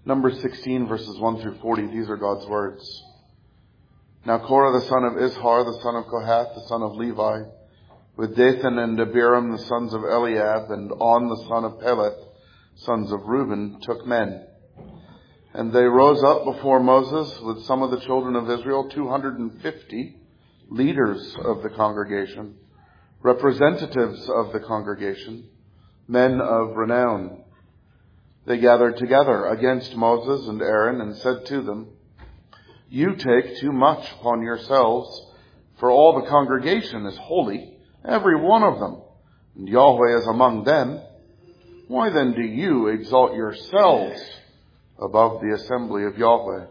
Numbers 16, verses 1 through 40. These are God's words. Now Korah, the son of Izhar, the son of Kohath, the son of Levi, with Dathan and Abiram, the sons of Eliab, and On, the son of Peleth, sons of Reuben, took men. And they rose up before Moses with some of the children of Israel, 250 leaders of the congregation, representatives of the congregation, men of renown. They gathered together against Moses and Aaron and said to them, "You take too much upon yourselves, for all the congregation is holy, every one of them, and Yahweh is among them. Why then do you exalt yourselves above the assembly of Yahweh?"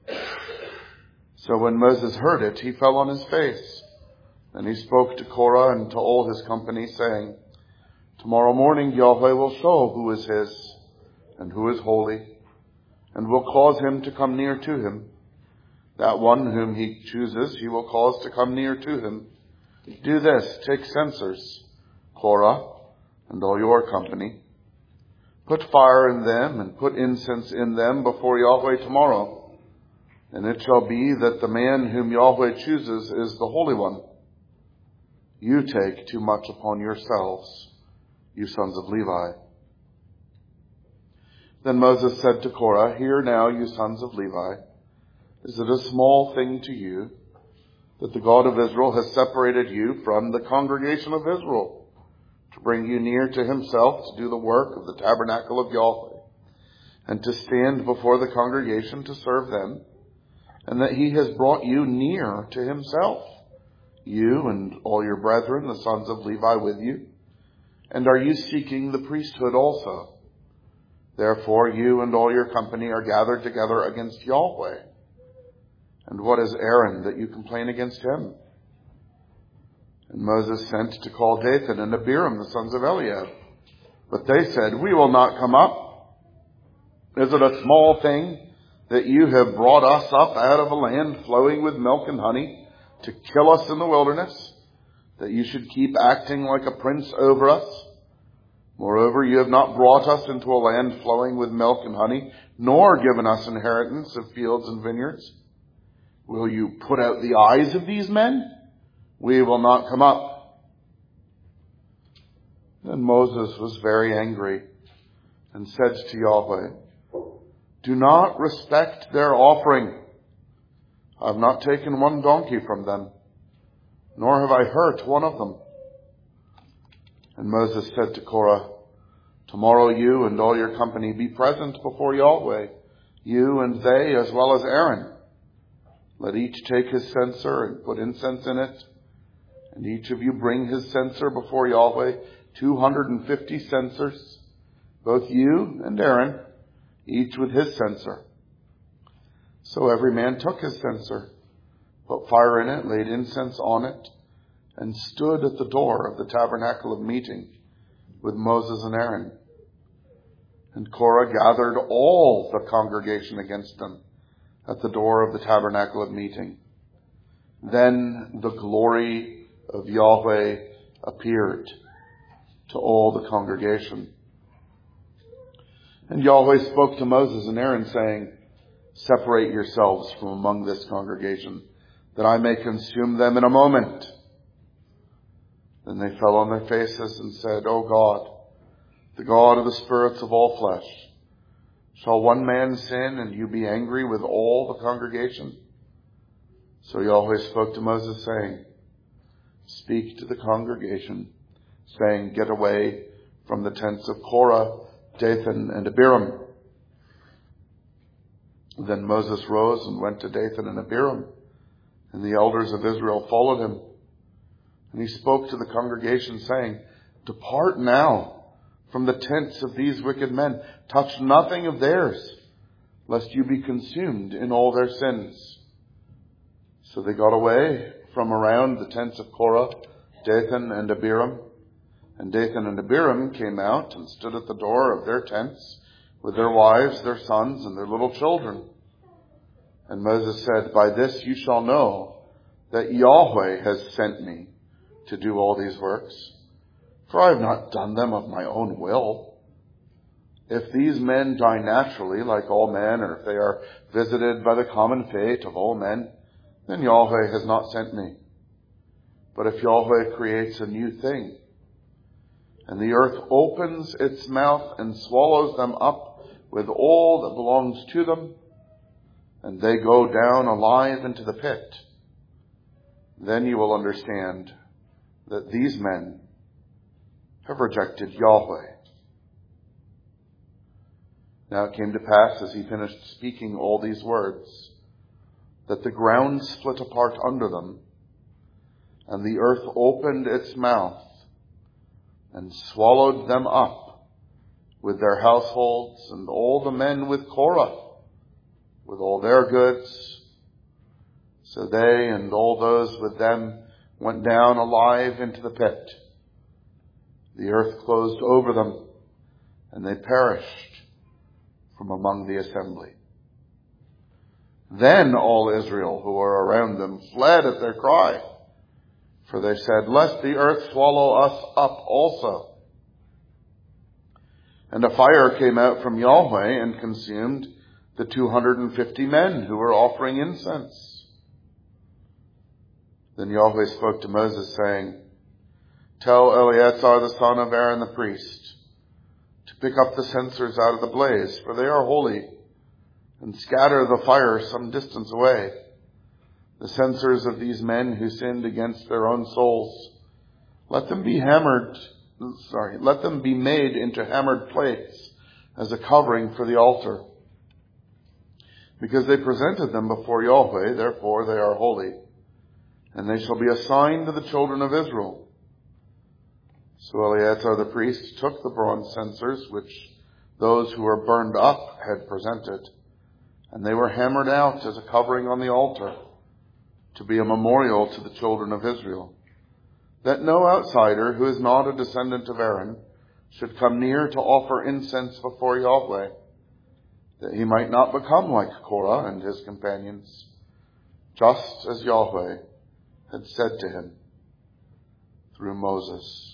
So when Moses heard it, he fell on his face. Then he spoke to Korah and to all his company, saying, "Tomorrow morning Yahweh will show who is his and who is holy, and will cause him to come near to him. That one whom he chooses he will cause to come near to him. Do this, take censers, Korah, and all your company. Put fire in them and put incense in them before Yahweh tomorrow. And it shall be that the man whom Yahweh chooses is the Holy One. You take too much upon yourselves, you sons of Levi." Then Moses said to Korah, "Hear now, you sons of Levi, is it a small thing to you that the God of Israel has separated you from the congregation of Israel to bring you near to himself to do the work of the tabernacle of Yahweh and to stand before the congregation to serve them, and that he has brought you near to himself, you and all your brethren, the sons of Levi, with you? And are you seeking the priesthood also? Therefore you and all your company are gathered together against Yahweh. And what is Aaron that you complain against him?" And Moses sent to call Dathan and Abiram, the sons of Eliab. But they said, "We will not come up. Is it a small thing that you have brought us up out of a land flowing with milk and honey to kill us in the wilderness, that you should keep acting like a prince over us? Moreover, you have not brought us into a land flowing with milk and honey, nor given us inheritance of fields and vineyards. Will you put out the eyes of these men? We will not come up." Then Moses was very angry and said to Yahweh, "Do not respect their offering. I have not taken one donkey from them, nor have I hurt one of them." And Moses said to Korah, "Tomorrow you and all your company be present before Yahweh, you and they as well as Aaron. Let each take his censer and put incense in it, and each of you bring his censer before Yahweh, 250 censers, both you and Aaron, each with his censer." So every man took his censer, put fire in it, laid incense on it, and stood at the door of the tabernacle of meeting with Moses and Aaron. And Korah gathered all the congregation against them at the door of the tabernacle of meeting. Then the glory of Yahweh appeared to all the congregation. And Yahweh spoke to Moses and Aaron, saying, "Separate yourselves from among this congregation, that I may consume them in a moment." Then they fell on their faces and said, "O God, the God of the spirits of all flesh, shall one man sin and you be angry with all the congregation?" So Yahweh spoke to Moses, saying, "Speak to the congregation, saying, get away from the tents of Korah, Dathan, and Abiram." Then Moses rose and went to Dathan and Abiram, and the elders of Israel followed him. And he spoke to the congregation, saying, "Depart now from the tents of these wicked men. Touch nothing of theirs, lest you be consumed in all their sins." So they got away from around the tents of Korah, Dathan, and Abiram. And Dathan and Abiram came out and stood at the door of their tents with their wives, their sons, and their little children. And Moses said, "By this you shall know that Yahweh has sent me to do all these works. For I have not done them of my own will. If these men die naturally, like all men, or if they are visited by the common fate of all men, then Yahweh has not sent me. But if Yahweh creates a new thing, and the earth opens its mouth and swallows them up with all that belongs to them, and they go down alive into the pit, then you will understand that these men have rejected Yahweh. Now it came to pass, as he finished speaking all these words, that the ground split apart under them, and the earth opened its mouth and swallowed them up with their households and all the men with Korah, with all their goods. So they and all those with them went down alive into the pit. The earth closed over them, and they perished from among the assembly. Then all Israel who were around them fled at their cry, for they said, "Lest the earth swallow us up also." And a fire came out from Yahweh and consumed the 250 men who were offering incense. Then Yahweh spoke to Moses, saying, "Tell Eleazar the son of Aaron the priest to pick up the censers out of the blaze, for they are holy, and scatter the fire some distance away. The censers of these men who sinned against their own souls, let them be made into hammered plates as a covering for the altar. Because they presented them before Yahweh, therefore they are holy, and they shall be a sign to the children of Israel." So Eleazar the priest took the bronze censers which those who were burned up had presented, and they were hammered out as a covering on the altar, to be a memorial to the children of Israel, that no outsider who is not a descendant of Aaron should come near to offer incense before Yahweh, that he might not become like Korah and his companions, just as Yahweh had said to him through Moses.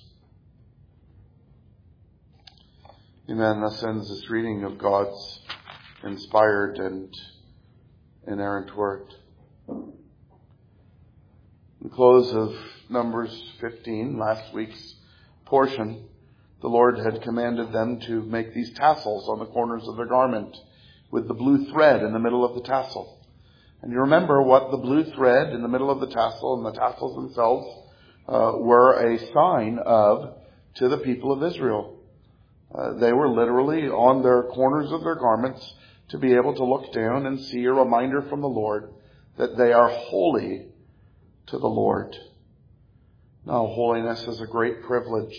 Amen. Thus ends this reading of God's inspired and inerrant word. In the close of Numbers 15, last week's portion, the Lord had commanded them to make these tassels on the corners of their garment with the blue thread in the middle of the tassel. And you remember what the blue thread in the middle of the tassel and the tassels themselves were a sign of to the people of Israel. They were literally on their corners of their garments to be able to look down and see a reminder from the Lord that they are holy to the Lord. Now, holiness is a great privilege,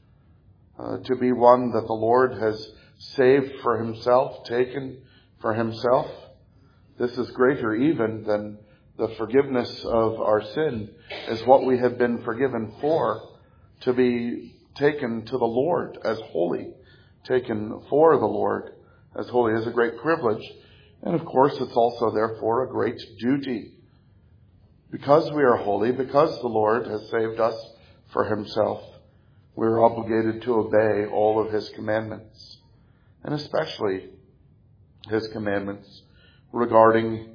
to be one that the Lord has saved for himself, taken for himself. This is greater even than the forgiveness of our sin, is what we have been forgiven for, to be taken to the Lord as holy, taken for the Lord as holy, is a great privilege. And of course, it's also therefore a great duty. Because we are holy, because the Lord has saved us for himself, we're obligated to obey all of his commandments, and especially his commandments regarding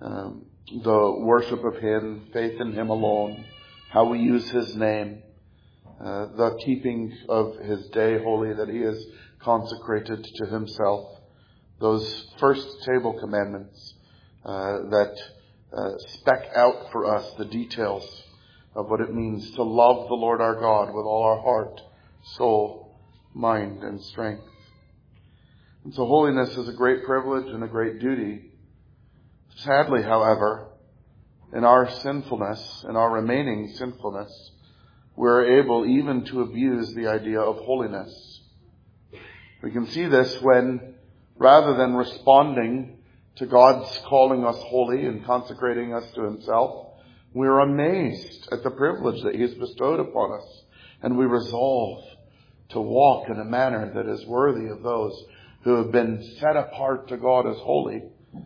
the worship of him, faith in him alone, how we use his name, the keeping of his day holy that he has consecrated to himself. Those first table commandments that spec out for us the details of what it means to love the Lord our God with all our heart, soul, mind, and strength. And so holiness is a great privilege and a great duty. Sadly, however, in our sinfulness, in our remaining sinfulness, we're able even to abuse the idea of holiness. We can see this when, rather than responding to God's calling us holy and consecrating us to himself, we're amazed at the privilege that he has bestowed upon us, and we resolve to walk in a manner that is worthy of those who have been set apart to God as holy.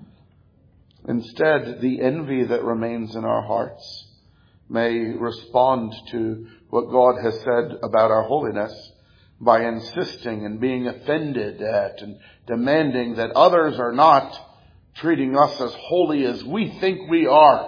Instead, the envy that remains in our hearts may respond to what God has said about our holiness by insisting and being offended at and demanding that others are not treating us as holy as we think we are.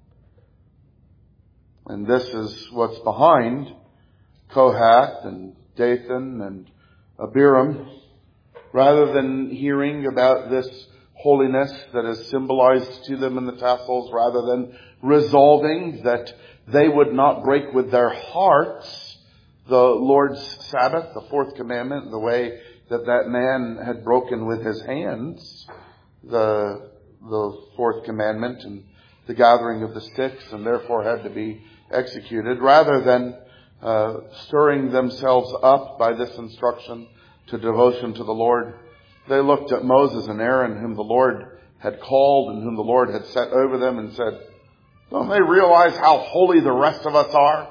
And this is what's behind Kohath and Dathan and Abiram. Rather than hearing about this holiness that is symbolized to them in the tassels, rather than resolving that they would not break with their hearts the Lord's Sabbath, the fourth commandment, the way that that man had broken with his hands, the fourth commandment and the gathering of the sticks, and therefore had to be executed, rather than stirring themselves up by this instruction to devotion to the Lord, they looked at Moses and Aaron, whom the Lord had called and whom the Lord had set over them, and said, don't they realize how holy the rest of us are?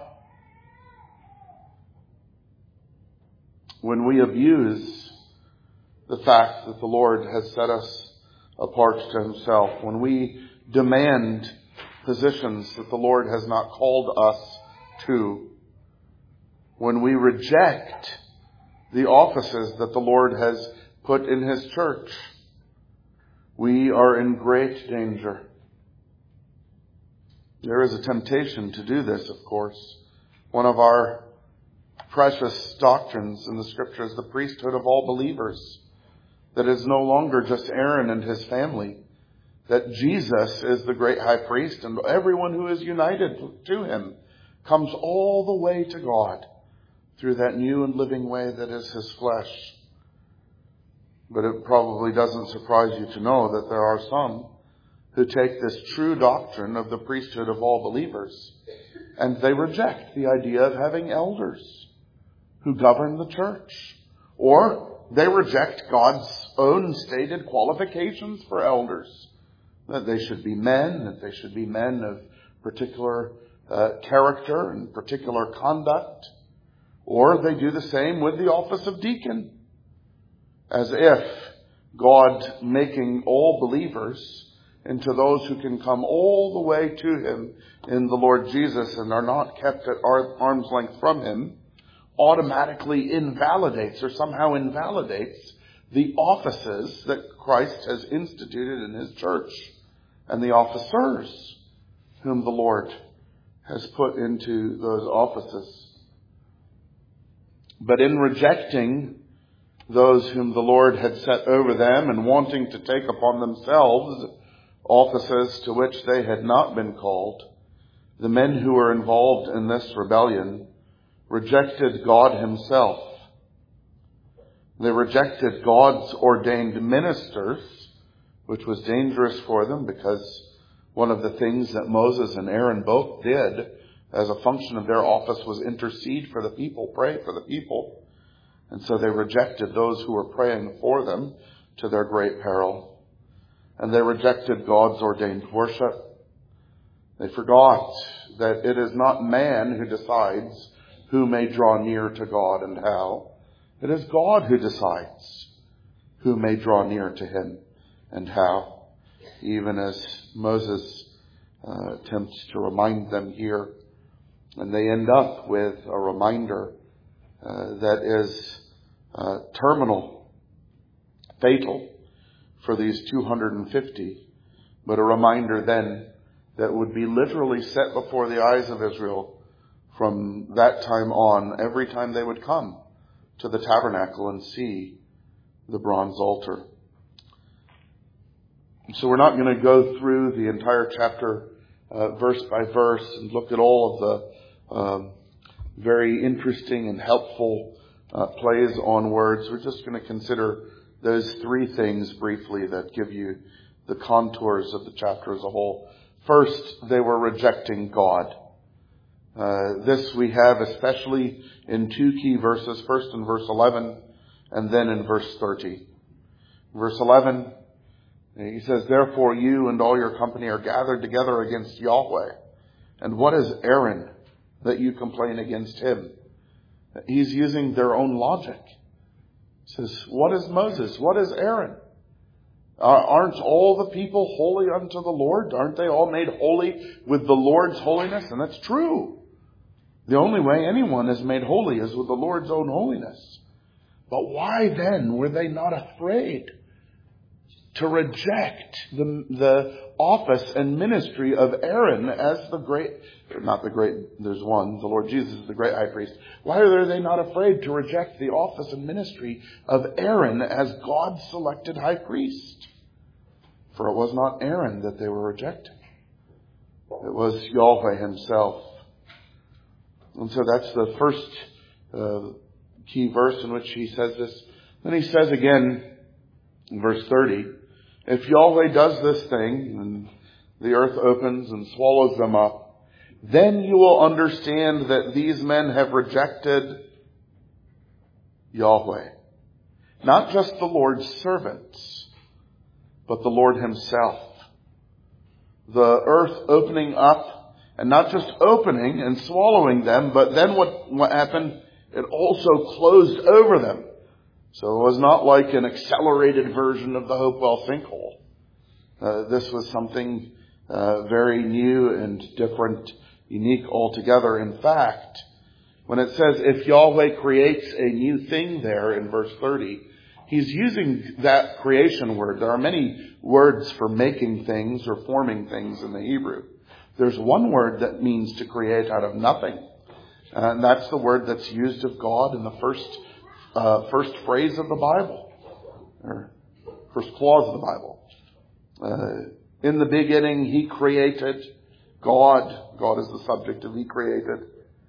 When we abuse the fact that the Lord has set us apart to himself, when we demand positions that the Lord has not called us to, when we reject the offices that the Lord has put in his church, we are in great danger. There is a temptation to do this, of course. One of our precious doctrines in the Scriptures, the priesthood of all believers, that is no longer just Aaron and his family, that Jesus is the great high priest, and everyone who is united to him comes all the way to God through that new and living way that is his flesh. But it probably doesn't surprise you to know that there are some who take this true doctrine of the priesthood of all believers and they reject the idea of having elders who govern the church. Or they reject God's own stated qualifications for elders, that they should be men, that they should be men of particular character and particular conduct. Or they do the same with the office of deacon, as if God making all believers into those who can come all the way to him in the Lord Jesus and are not kept at arm's length from him, automatically invalidates or somehow invalidates the offices that Christ has instituted in his church and the officers whom the Lord has put into those offices. But in rejecting those whom the Lord had set over them and wanting to take upon themselves offices to which they had not been called, the men who were involved in this rebellion rejected God himself. They rejected God's ordained ministers, which was dangerous for them because one of the things that Moses and Aaron both did as a function of their office was intercede for the people, pray for the people. And so they rejected those who were praying for them to their great peril. And they rejected God's ordained worship. They forgot that it is not man who decides who may draw near to God and how. It is God who decides who may draw near to him and how. Even as Moses attempts to remind them here. And they end up with a reminder that is terminal, fatal for these 250, but a reminder then that would be literally set before the eyes of Israel from that time on, every time they would come to the tabernacle and see the bronze altar. So we're not going to go through the entire chapter verse by verse and look at all of the very interesting and helpful plays on words. We're just going to consider those three things briefly that give you the contours of the chapter as a whole. First, they were rejecting God. This we have especially in two key verses, first in verse 11 and then in verse 30. Verse 11, he says, therefore you and all your company are gathered together against Yahweh. And what is Aaron that you complain against him? He's using their own logic. He says, what is Moses? What is Aaron? Aren't all the people holy unto the Lord? Aren't they all made holy with the Lord's holiness? And that's true. The only way anyone is made holy is with the Lord's own holiness. But why then were they not afraid to reject the office and ministry of Aaron as there's one, the Lord Jesus is the great high priest. Why are they not afraid to reject the office and ministry of Aaron as God's selected high priest? For it was not Aaron that they were rejecting. It was Yahweh himself. And so that's the first key verse in which he says this. Then he says again in verse 30, if Yahweh does this thing, and the earth opens and swallows them up, then you will understand that these men have rejected Yahweh. Not just the Lord's servants, but the Lord himself. The earth opening up, and not just opening and swallowing them, but then what happened? It also closed over them. So it was not like an accelerated version of the Hopewell sinkhole. This was something very new and different, unique altogether. In fact, when it says if Yahweh creates a new thing there in verse 30, he's using that creation word. There are many words for making things or forming things in the Hebrew. There's one word that means to create out of nothing. And that's the word that's used of God in the first phrase of the Bible, or first clause of the Bible. In the beginning, he created God. God is the subject of he created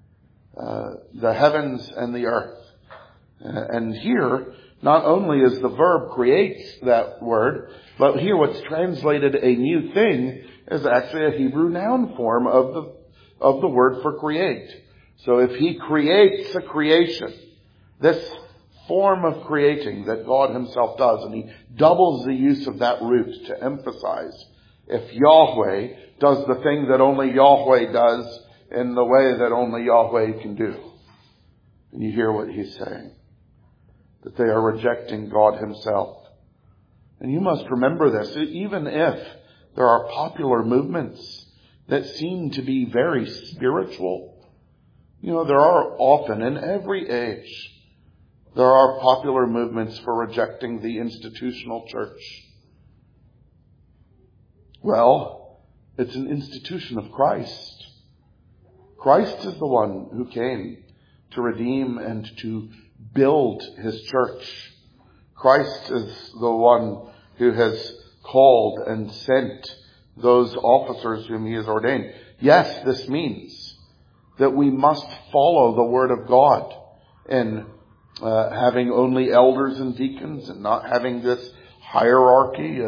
the heavens and the earth. And here, not only is the verb creates that word, but here what's translated a new thing is actually a Hebrew noun form of the word for create. So if he creates a creation, this form of creating that God himself does, and he doubles the use of that root to emphasize, if Yahweh does the thing that only Yahweh does in the way that only Yahweh can do. And you hear what he's saying, that they are rejecting God himself. And you must remember this, even if there are popular movements that seem to be very spiritual. You know, there are often, in every age, there are popular movements for rejecting the institutional church. Well, it's an institution of Christ. Christ is the one who came to redeem and to build his church. Christ is the one who has called and sent those officers whom he has ordained. Yes, this means that we must follow the word of God in having only elders and deacons and not having this hierarchy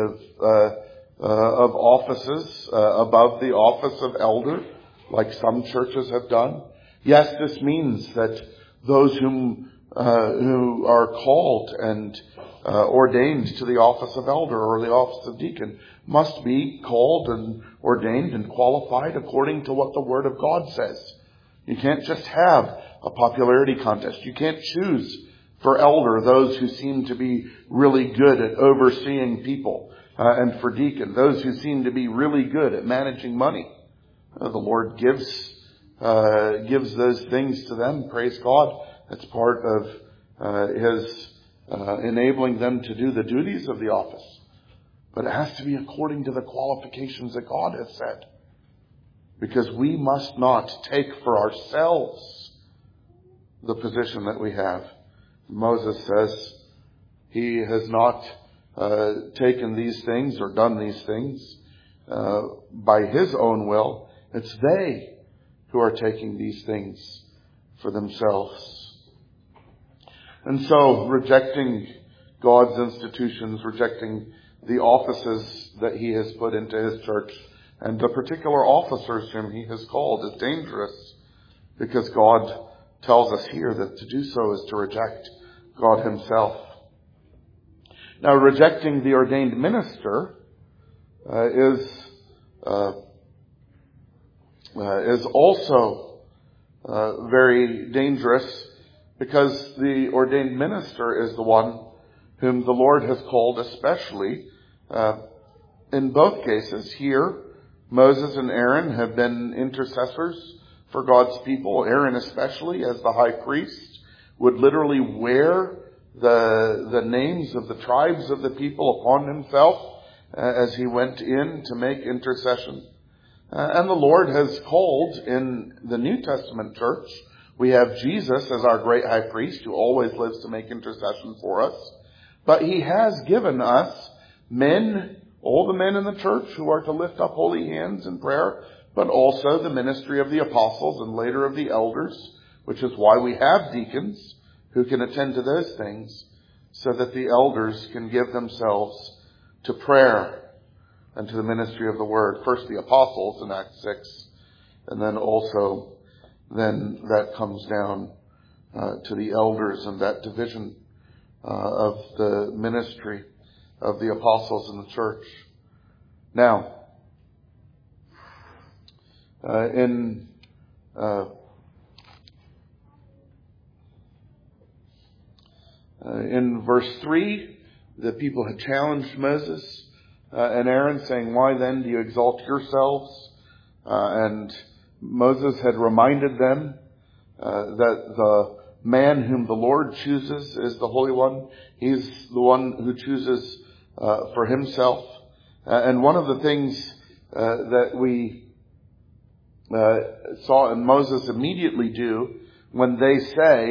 of offices above the office of elder, like some churches have done. Yes, this means that those who are called and ordained to the office of elder or the office of deacon must be called and ordained and qualified according to what the Word of God says. You can't just have a popularity contest. You can't choose for elder those who seem to be really good at overseeing people, and for deacon those who seem to be really good at managing money. The Lord gives those things to them. Praise God. That's part of his enabling them to do the duties of the office. But it has to be according to the qualifications that God has said. Because we must not take for ourselves the position that we have. Moses says he has not taken these things or done these things by his own will. It's they who are taking these things for themselves. And so, rejecting God's institutions, rejecting the offices that he has put into his church, and the particular officers whom he has called, is dangerous, because God tells us here that to do so is to reject God himself. Now, rejecting the ordained minister is also very dangerous, because the ordained minister is the one whom the Lord has called especially. In both cases here, Moses and Aaron have been intercessors for God's people. Aaron especially, as the high priest, would literally wear the names of the tribes of the people upon himself as he went in to make intercession. And the Lord has called in the New Testament church. We have Jesus as our great high priest who always lives to make intercession for us. But he has given us men, all the men in the church who are to lift up holy hands in prayer, but also the ministry of the apostles and later of the elders, which is why we have deacons who can attend to those things so that the elders can give themselves to prayer and to the ministry of the word. First the apostles in Acts 6, and then also then that comes down to the elders and that division of the ministry of the apostles in the church. Now, in verse 3, the people had challenged Moses and Aaron, saying, "Why then do you exalt yourselves?" And Moses had reminded them that the man whom the Lord chooses is the Holy One. He's the one who chooses for himself. And one of the things that we saw Moses immediately do when they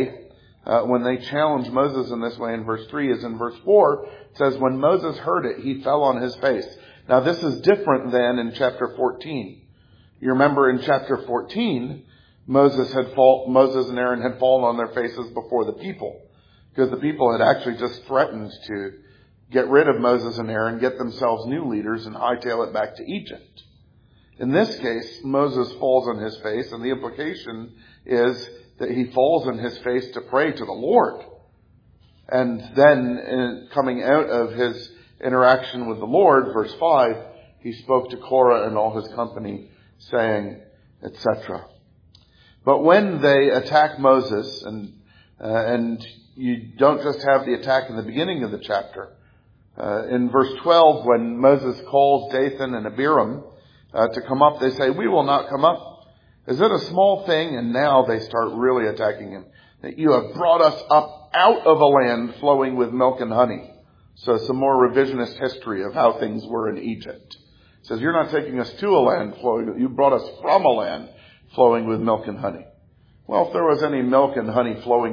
challenge Moses in this way in verse 3 is in verse 4. It says, when Moses heard it, he fell on his face. Now this is different than in chapter 14. You remember in chapter 14, Moses and Aaron had fallen on their faces before the people, because the people had actually just threatened to get rid of Moses and Aaron, get themselves new leaders, and hightail it back to Egypt. In this case, Moses falls on his face, and the implication is that he falls on his face to pray to the Lord. And then, coming out of his interaction with the Lord, verse 5, he spoke to Korah and all his company, saying, etc. But when they attack Moses, and you don't just have the attack in the beginning of the chapter. In verse 12, when Moses calls Dathan and Abiram to come up, they say, "We will not come up. Is it a small thing?" And now they start really attacking him. That you have brought us up out of a land flowing with milk and honey. So some more revisionist history of how things were in Egypt. It says, you're not taking us to a land flowing, you brought us from a land flowing with milk and honey. Well, if there was any milk and honey flowing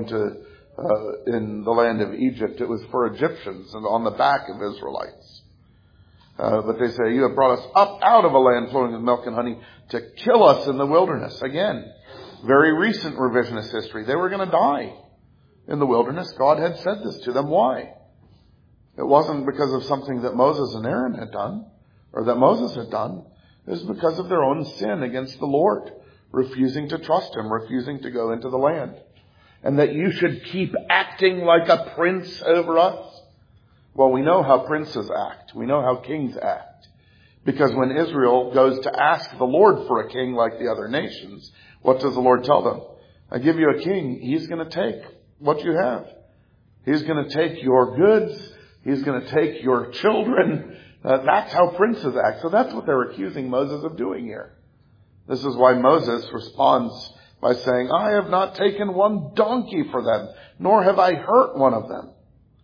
in the land of Egypt, it was for Egyptians and on the back of Israelites. But they say, you have brought us up out of a land flowing with milk and honey to kill us in the wilderness. Again, very recent revisionist history. They were going to die in the wilderness. God had said this to them. Why? It wasn't because of something that Moses and Aaron had done, or that Moses had done. It was because of their own sin against the Lord, refusing to trust him, refusing to go into the land. And that you should keep acting like a prince over us. Well, we know how princes act. We know how kings act. Because when Israel goes to ask the Lord for a king like the other nations, what does the Lord tell them? I give you a king. He's going to take what you have. He's going to take your goods. He's going to take your children. That's how princes act. So that's what they're accusing Moses of doing here. This is why Moses responds by saying, I have not taken one donkey for them, nor have I hurt one of them.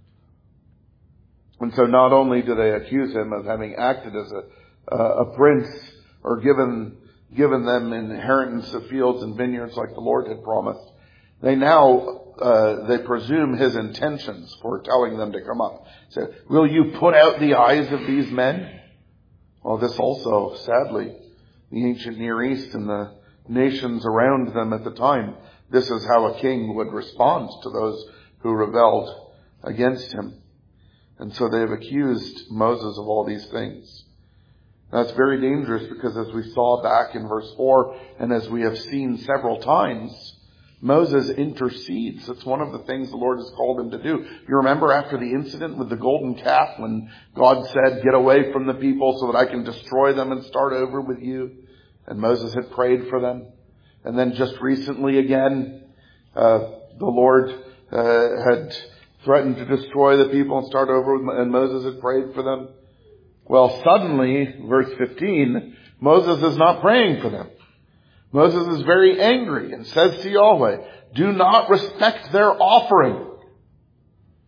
And so not only do they accuse him of having acted as a prince or given them inheritance of fields and vineyards like the Lord had promised, they presume his intentions for telling them to come up. So, will you put out the eyes of these men? Well, this also, sadly, the ancient Near East and the nations around them at the time, this is how a king would respond to those who rebelled against him. And so they have accused Moses of all these things. That's very dangerous because as we saw back in verse 4, and as we have seen several times, Moses intercedes. It's one of the things the Lord has called him to do. You remember after the incident with the golden calf when God said, get away from the people so that I can destroy them and start over with you. And Moses had prayed for them. And then just recently again, the Lord had threatened to destroy the people and start over, and Moses had prayed for them. Well, suddenly, verse 15, Moses is not praying for them. Moses is very angry and says to Yahweh, do not respect their offering.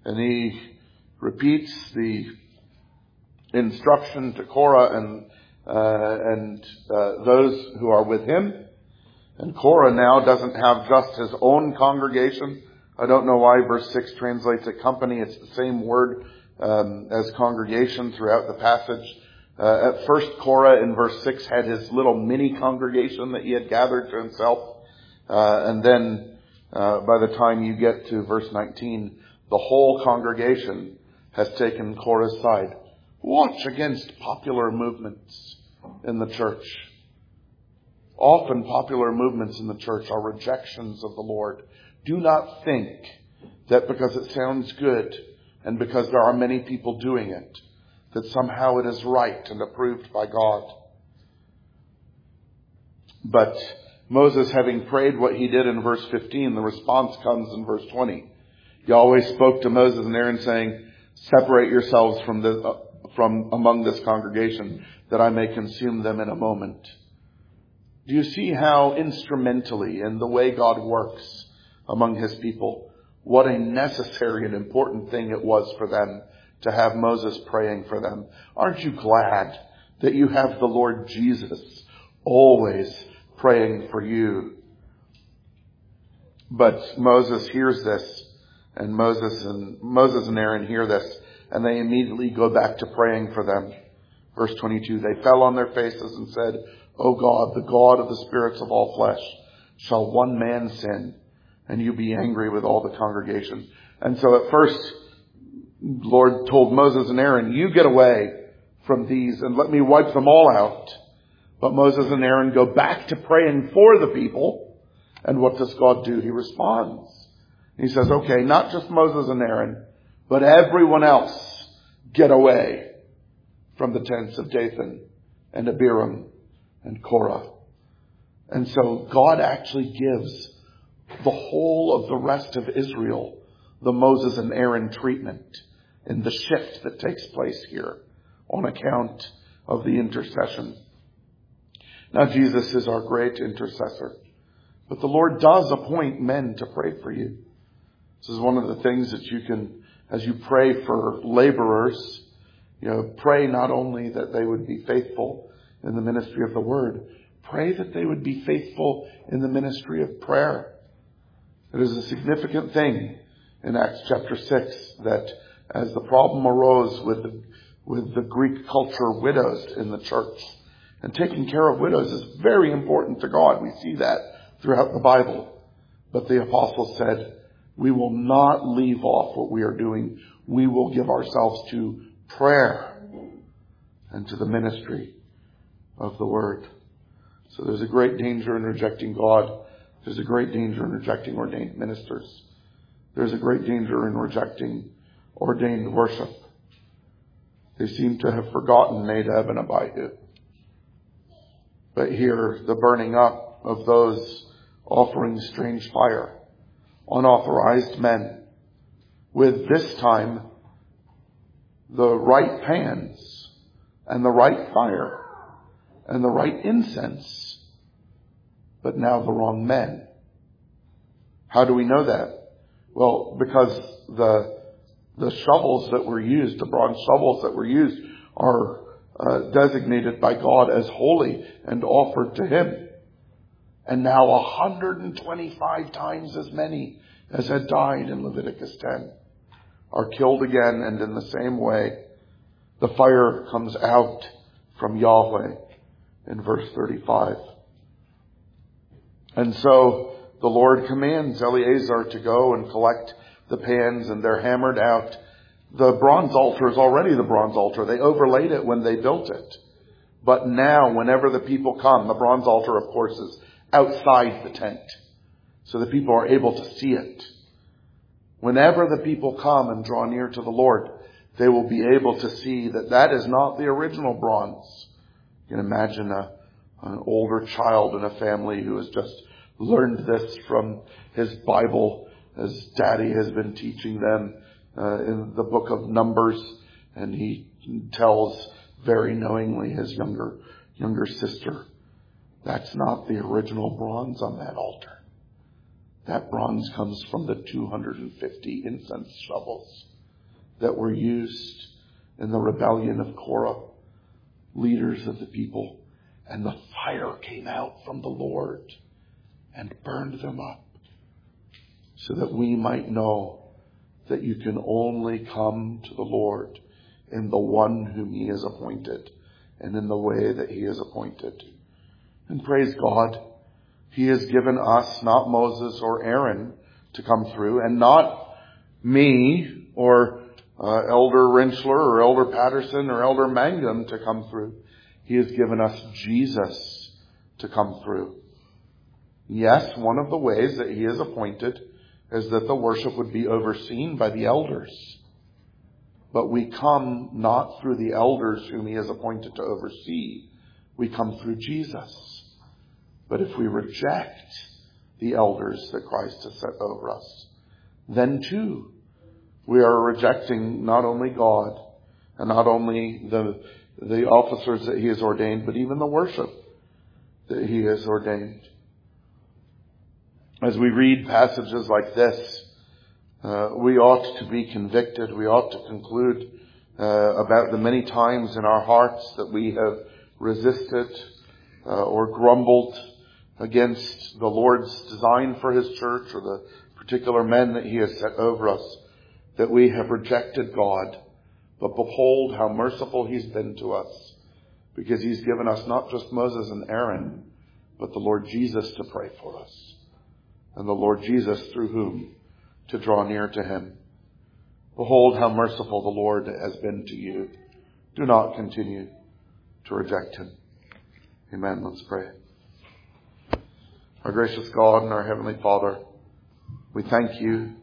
And he repeats the instruction to Korah and those who are with him. And Korah now doesn't have just his own congregation. I don't know why verse 6 translates a company. It's the same word as congregation throughout the passage. At first, Korah in verse 6 had his little mini congregation that he had gathered to himself. And then by the time you get to verse 19, the whole congregation has taken Korah's side. Watch against popular movements in the church. Often popular movements in the church are rejections of the Lord. Do not think that because it sounds good and because there are many people doing it, that somehow it is right and approved by God. But Moses, having prayed what he did in verse 15, the response comes in verse 20. Yahweh spoke to Moses and Aaron saying, separate yourselves from among this congregation, that I may consume them in a moment. Do you see how instrumentally in the way God works among his people, what a necessary and important thing it was for them to have Moses praying for them? Aren't you glad that you have the Lord Jesus always praying for you? But Moses hears this, and Moses and Aaron hear this, and they immediately go back to praying for them. Verse 22, they fell on their faces and said, O God, the God of the spirits of all flesh, shall one man sin, and you be angry with all the congregation? And so at first, the Lord told Moses and Aaron, you get away from these and let me wipe them all out. But Moses and Aaron go back to praying for the people. And what does God do? He responds. He says, okay, not just Moses and Aaron, but everyone else get away from the tents of Dathan and Abiram and Korah. And so God actually gives the whole of the rest of Israel the Moses and Aaron treatment in the shift that takes place here on account of the intercession. Now Jesus is our great intercessor, but the Lord does appoint men to pray for you. This is one of the things that you can, as you pray for laborers, pray not only that they would be faithful in the ministry of the word, pray that they would be faithful in the ministry of prayer. It is a significant thing in Acts chapter 6 that as the problem arose with the Greek culture widows in the church, and taking care of widows is very important to God. We see that throughout the Bible. But the apostle said, we will not leave off what we are doing. We will give ourselves to prayer and to the ministry of the word. So there's a great danger in rejecting God. There's a great danger in rejecting ordained ministers. There's a great danger in rejecting ordained worship. They seem to have forgotten Nadab and Abihu. But here, the burning up of those offering strange fire, unauthorized men, with this time the right pans and the right fire and the right incense, but now the wrong men. How do we know that? Well, because the shovels that were used, the bronze shovels that were used, are designated by God as holy and offered to him. And now 125 times as many as had died in Leviticus 10 are killed again, and in the same way the fire comes out from Yahweh in verse 35. And so the Lord commands Eleazar to go and collect the pans, and they're hammered out. The bronze altar is already the bronze altar. They overlaid it when they built it. But now, whenever the people come, the bronze altar, of course, is outside the tent, so the people are able to see it. Whenever the people come and draw near to the Lord, they will be able to see that that is not the original bronze. You can imagine an older child in a family who has just learned this from his Bible, as Daddy has been teaching them in the book of Numbers, and he tells very knowingly his younger sister, that's not the original bronze on that altar. That bronze comes from the 250 incense shovels that were used in the rebellion of Korah, leaders of the people. And the fire came out from the Lord and burned them up, so that we might know that you can only come to the Lord in the one whom he has appointed and in the way that he has appointed. And praise God, he has given us not Moses or Aaron to come through, and not me or Elder Rinchler or Elder Patterson or Elder Mangum to come through. He has given us Jesus to come through. Yes, one of the ways that he has appointed is that the worship would be overseen by the elders. But we come not through the elders whom he has appointed to oversee. We come through Jesus. But if we reject the elders that Christ has set over us, then too we are rejecting not only God and not only the officers that he has ordained, but even the worship that he has ordained. As we read passages like this, we ought to be convicted. We ought to conclude about the many times in our hearts that we have resisted or grumbled against the Lord's design for his church or the particular men that he has set over us, that we have rejected God. But behold how merciful he's been to us, because he's given us not just Moses and Aaron, but the Lord Jesus to pray for us, and the Lord Jesus through whom to draw near to him. Behold how merciful the Lord has been to you. Do not continue to reject him. Amen. Let's pray. Our gracious God and our Heavenly Father, we thank you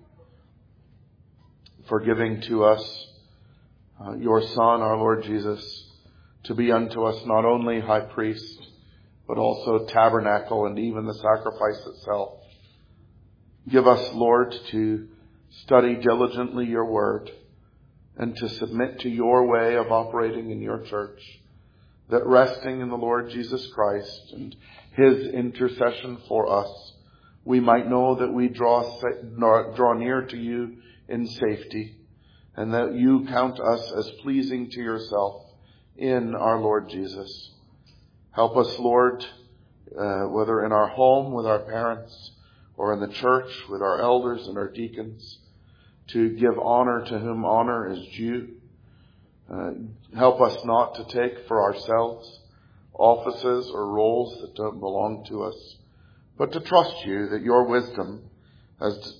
for giving to us your Son, our Lord Jesus, to be unto us not only high priest, but also tabernacle and even the sacrifice itself. Give us, Lord, to study diligently your word and to submit to your way of operating in your church, that resting in the Lord Jesus Christ and his intercession for us, we might know that we draw near to you in safety, and that you count us as pleasing to yourself in our Lord Jesus. Help us, Lord, whether in our home with our parents or in the church with our elders and our deacons, to give honor to whom honor is due. Help us not to take for ourselves offices or roles that don't belong to us, but to trust you that your wisdom, as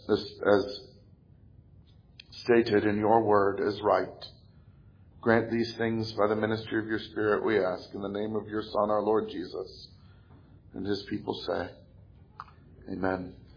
stated in your word, is right. Grant these things by the ministry of your Spirit, we ask, in the name of your Son, our Lord Jesus. And his people say, Amen.